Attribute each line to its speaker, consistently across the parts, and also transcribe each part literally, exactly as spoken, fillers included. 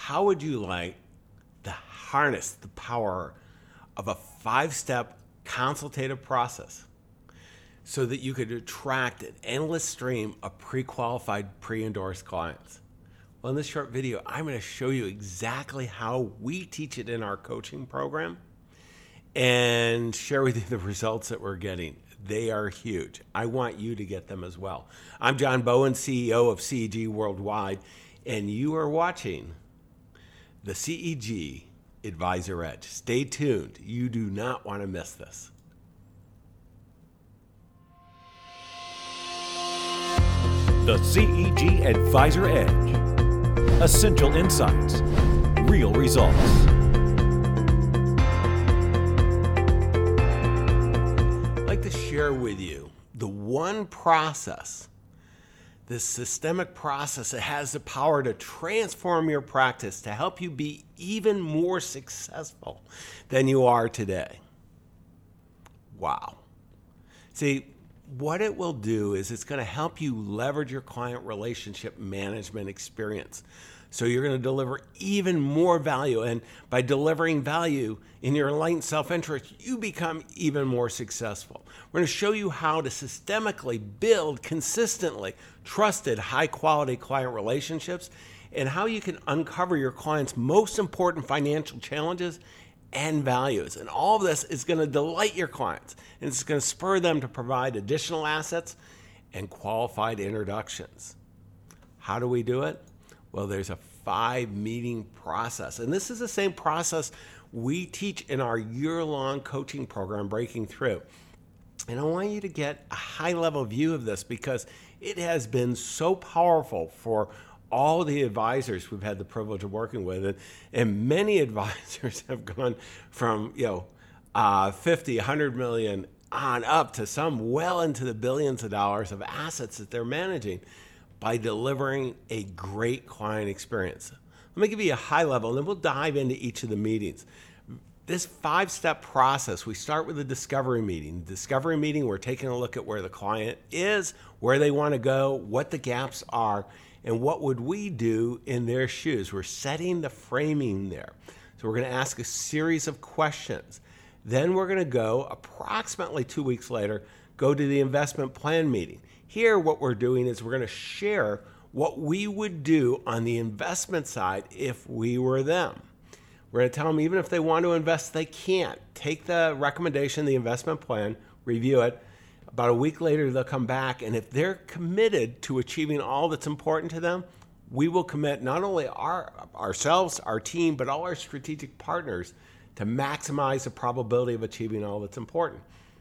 Speaker 1: how would you like to harness the power of a five-step consultative process so that you could attract an endless stream of pre-qualified, pre-endorsed clients? Well, in this short video, I'm going to show you exactly how we teach it in our coaching program and share with you the results that we're getting. They are huge. I want you to get them as well. I'm John Bowen, C E O of C E G Worldwide, and you are watching the C E G Advisor Edge. Stay tuned. You do not want to miss this.
Speaker 2: The C E G Advisor Edge. Essential insights, real results.
Speaker 1: I'd like to share with you the one process, this systemic process that has the power to transform your practice to help you be even more successful than you are today. Wow. See, what it will do is it's going to help you leverage your client relationship management experience. So you're going to deliver even more value. And by delivering value in your enlightened self-interest, you become even more successful. We're going to show you how to systemically build consistently trusted, high-quality client relationships and how you can uncover your clients' most important financial challenges and values. And all of this is going to delight your clients, and it's going to spur them to provide additional assets and qualified introductions. How do we do it? Well, there's a five-meeting process, and this is the same process we teach in our year-long coaching program, Breaking Through. And I want you to get a high-level view of this because it has been so powerful for all the advisors we've had the privilege of working with, and, and many advisors have gone from you know uh, fifty, one hundred million on up to some well into the billions of dollars of assets that they're managing by delivering a great client experience. Let me give you a high level, and then we'll dive into each of the meetings. This five-step process, we start with a discovery meeting. The discovery meeting, we're taking a look at where the client is, where they want to go, what the gaps are, and what would we do in their shoes? We're setting the framing there. So we're going to ask a series of questions. Then we're going to go, approximately two weeks later, go to the investment plan meeting. Here, what we're doing is we're going to share what we would do on the investment side if we were them. We're going to tell them even if they want to invest, they can't. Take the recommendation, the investment plan, review it. About a week later, they'll come back, and if they're committed to achieving all that's important to them, we will commit not only our ourselves, our team, but all our strategic partners to maximize the probability of achieving all that's important.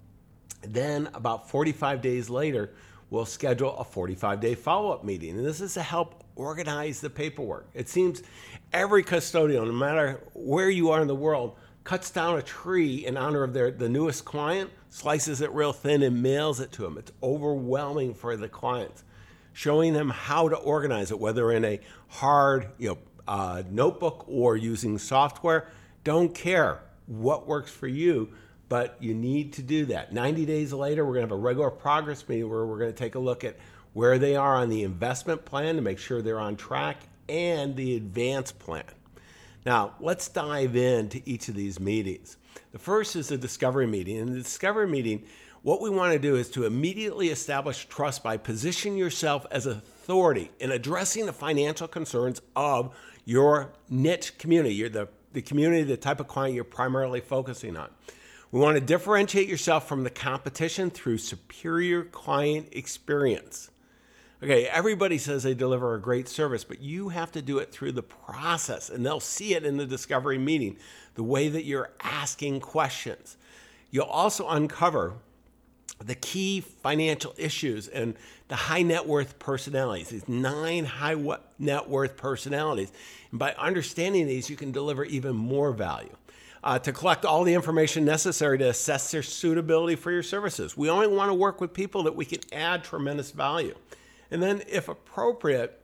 Speaker 1: Then, about forty-five days later, we'll schedule a forty-five day follow-up meeting, and this is to help organize the paperwork. It seems every custodian, no matter where you are in the world, cuts down a tree in honor of their the newest client, slices it real thin and mails it to them. It's overwhelming for the clients. Showing them how to organize it, whether in a hard you know, uh, notebook or using software, don't care what works for you, but you need to do that. ninety days later, we're going to have a regular progress meeting where we're going to take a look at where they are on the investment plan to make sure they're on track and the advance plan. Now, let's dive into each of these meetings. The first is the discovery meeting. In the discovery meeting, what we want to do is to immediately establish trust by positioning yourself as an authority in addressing the financial concerns of your niche community, you're the, the community, the type of client you're primarily focusing on. We want to differentiate yourself from the competition through superior client experience. Okay, everybody says they deliver a great service, but you have to do it through the process, and they'll see it in the discovery meeting, the way that you're asking questions. You'll also uncover the key financial issues and the high net worth personalities, these nine high net worth personalities. And by understanding these, you can deliver even more value. Uh, to collect all the information necessary to assess their suitability for your services. We only want to work with people that we can add tremendous value. And then, if appropriate,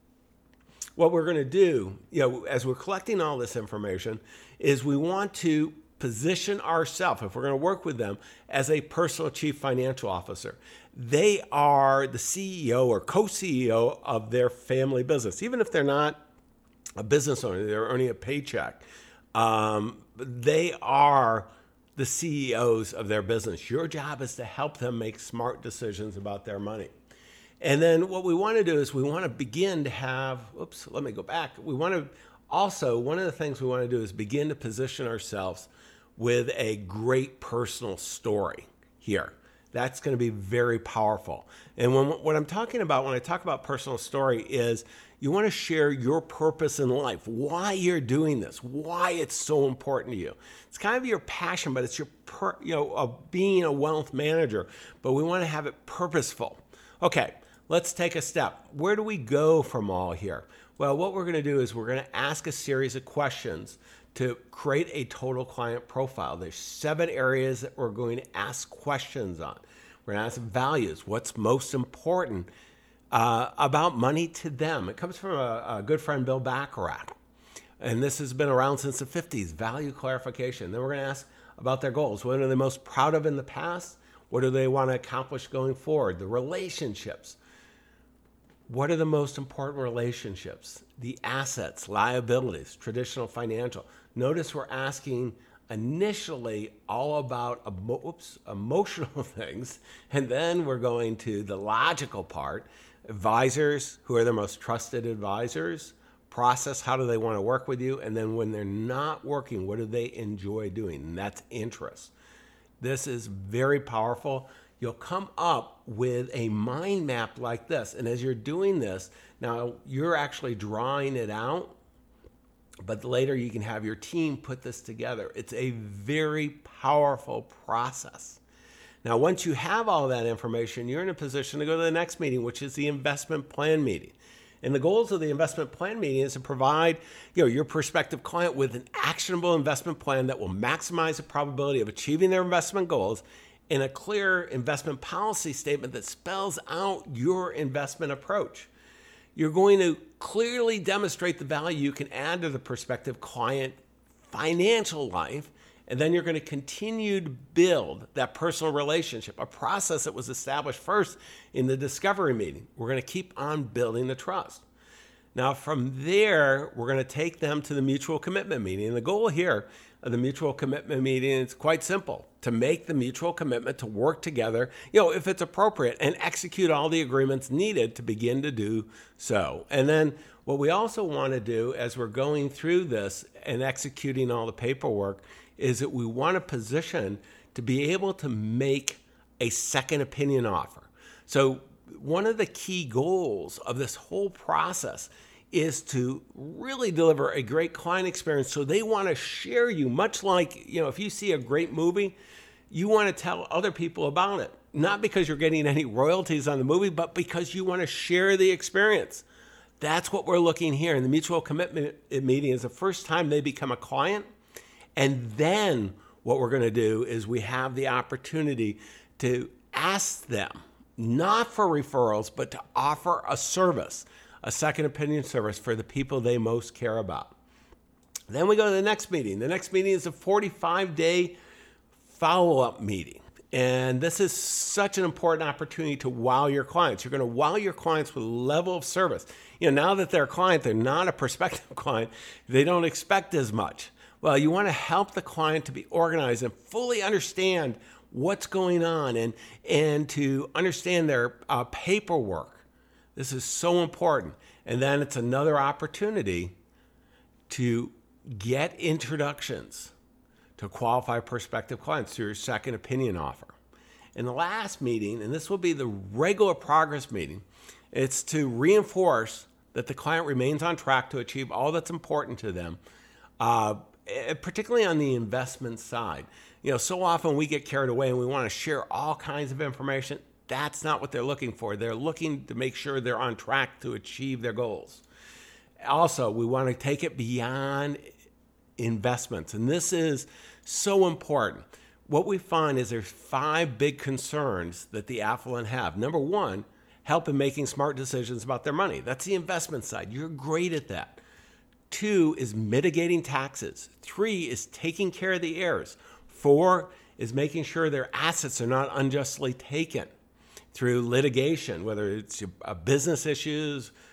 Speaker 1: what we're going to do, you know, as we're collecting all this information, is we want to position ourselves, if we're going to work with them, as a personal chief financial officer. They are the C E O or co-C E O of their family business. Even if they're not a business owner, they're earning a paycheck. Um, they are the C E Os of their business. Your job is to help them make smart decisions about their money. And then what we want to do is we want to begin to have, oops, let me go back. We want to also, one of the things we want to do is begin to position ourselves with a great personal story here. That's going to be very powerful. And when, what I'm talking about when I talk about personal story is you want to share your purpose in life, why you're doing this, why it's so important to you. It's kind of your passion, but it's your, per, you know, of being a wealth manager, but we want to have it purposeful. Okay, let's take a step. Where do we go from all here? Well, what we're going to do is we're going to ask a series of questions to create a total client profile. There's seven areas that we're going to ask questions on. We're going to ask values. What's most important uh, about money to them? It comes from a, a good friend, Bill Bacharach. And this has been around since the fifties, value clarification. Then we're going to ask about their goals. What are they most proud of in the past? What do they want to accomplish going forward? The relationships. What are the most important relationships? The assets, liabilities, traditional financial. Notice we're asking initially all about emo- oops, emotional things, and then we're going to the logical part. Advisors, who are their most trusted advisors? Process, how do they want to work with you? And then when they're not working, what do they enjoy doing? And that's interest. This is very powerful. You'll come up with a mind map like this. And as you're doing this, now you're actually drawing it out, but later you can have your team put this together. It's a very powerful process. Now, once you have all that information, you're in a position to go to the next meeting, which is the investment plan meeting. And the goals of the investment plan meeting is to provide, you know, your prospective client with an actionable investment plan that will maximize the probability of achieving their investment goals and a clear investment policy statement that spells out your investment approach. You're going to clearly demonstrate the value you can add to the prospective client financial life, and then you're going to continue to build that personal relationship, a process that was established first in the discovery meeting. We're going to keep on building the trust. Now, from there, we're going to take them to the mutual commitment meeting. And the goal here of the mutual commitment meeting is quite simple, to make the mutual commitment to work together, you know, if it's appropriate, and execute all the agreements needed to begin to do so. And then what we also want to do as we're going through this and executing all the paperwork is that we want to position to be able to make a second opinion offer. So one of the key goals of this whole process is to really deliver a great client experience so they want to share you, much like, you know, if you see a great movie, you want to tell other people about it. Not because you're getting any royalties on the movie, but because you want to share the experience. That's what we're looking here. In the mutual commitment meeting is the first time they become a client. And then what we're going to do is we have the opportunity to ask them, not for referrals, but to offer a service, a second opinion service for the people they most care about. Then we go to the next meeting. The next meeting is a forty-five day follow-up meeting. And this is such an important opportunity to wow your clients. You're going to wow your clients with a level of service. You know, now that they're a client, they're not a prospective client. They don't expect as much. Well, you want to help the client to be organized and fully understand what's going on and, and to understand their uh, paperwork. This is so important. And then it's another opportunity to get introductions to qualified prospective clients through your second opinion offer. In the last meeting, and this will be the regular progress meeting, it's to reinforce that the client remains on track to achieve all that's important to them, uh, particularly on the investment side. You know, so often we get carried away and we want to share all kinds of information. That's not what they're looking for. They're looking to make sure they're on track to achieve their goals. Also, we want to take it beyond investments. And this is so important. What we find is there's five big concerns that the affluent have. Number one, help in making smart decisions about their money. That's the investment side. You're great at that. Two is mitigating taxes. Three is taking care of the heirs. Four is making sure their assets are not unjustly taken through litigation, whether it's uh, business issues,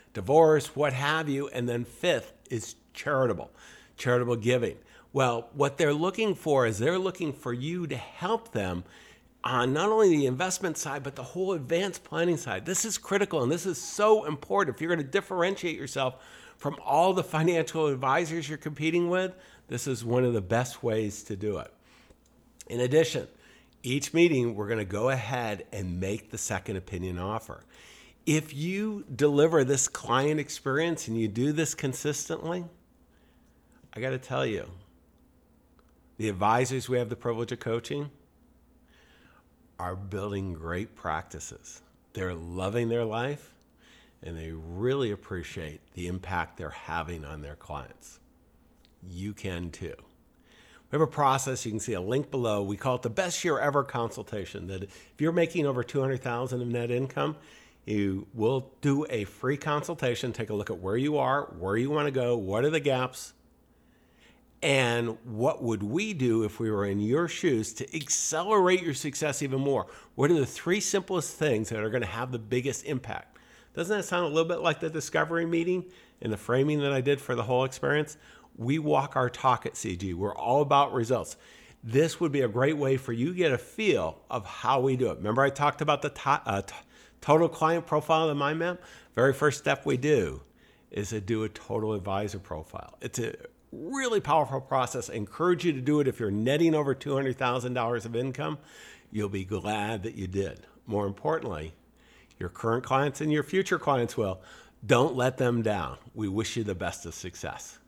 Speaker 1: divorce, what have you. And then fifth is charitable, charitable giving. Well, what they're looking for is they're looking for you to help them on not only the investment side, but the whole advanced planning side. This is critical, and this is so important. If you're going to differentiate yourself from all the financial advisors you're competing with, this is one of the best ways to do it. In addition, each meeting, we're going to go ahead and make the second opinion offer. If you deliver this client experience and you do this consistently, I got to tell you, the advisors we have the privilege of coaching are building great practices. They're loving their life, and they really appreciate the impact they're having on their clients. You can too. We have a process. You can see a link below. We call it the Best Year Ever consultation. That if you're making over two hundred thousand dollars of net income, you will do a free consultation. Take a look at where you are, where you want to go, what are the gaps, and what would we do if we were in your shoes to accelerate your success even more? What are the three simplest things that are going to have the biggest impact? Doesn't that sound a little bit like the discovery meeting and the framing that I did for the whole experience? We walk our talk at C G. We're all about results. This would be a great way for you to get a feel of how we do it. Remember I talked about the to- uh, t- total client profile of the mind map? Very first step we do is to do a total advisor profile. It's a really powerful process. I encourage you to do it if you're netting over two hundred thousand dollars of income. You'll be glad that you did. More importantly, your current clients and your future clients will. Don't let them down. We wish you the best of success.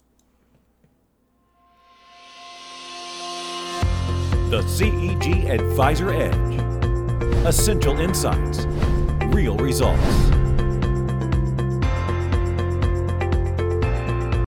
Speaker 2: The C E G Advisor Edge. Essential insights, real results.